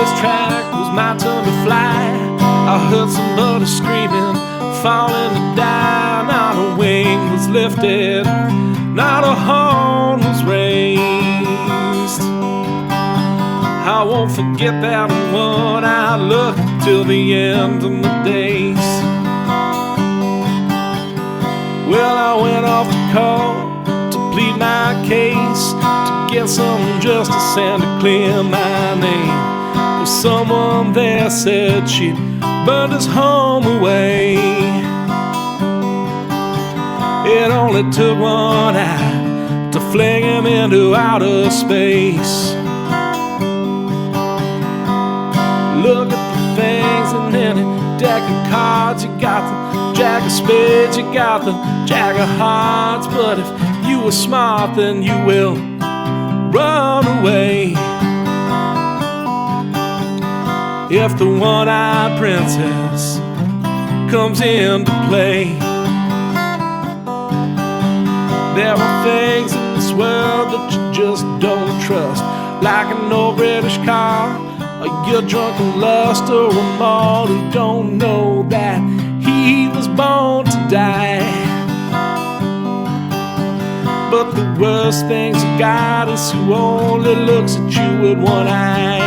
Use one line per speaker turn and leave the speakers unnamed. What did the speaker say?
racetrack was my turn to fly. I heard somebody screaming, falling to die. Not a wing was lifted, not a horn was raised. I won't forget that one. I looked till the end of my days. Well, I went off to court to plead my case, to get some justice and to clear my name. Well, someone there said she'd burned his home away. It only took one eye to fling him into outer space. Look at the things in any deck of cards. You got the jack of spades, you got the jack of hearts. But if you were smart, then you will run away. If the one-eyed princess comes into play, there are things in this world that you just don't trust, like an old British car, or your drunken lust, or a mall who don't know that he was born to die. But the worst things you got is who only looks at you with one eye.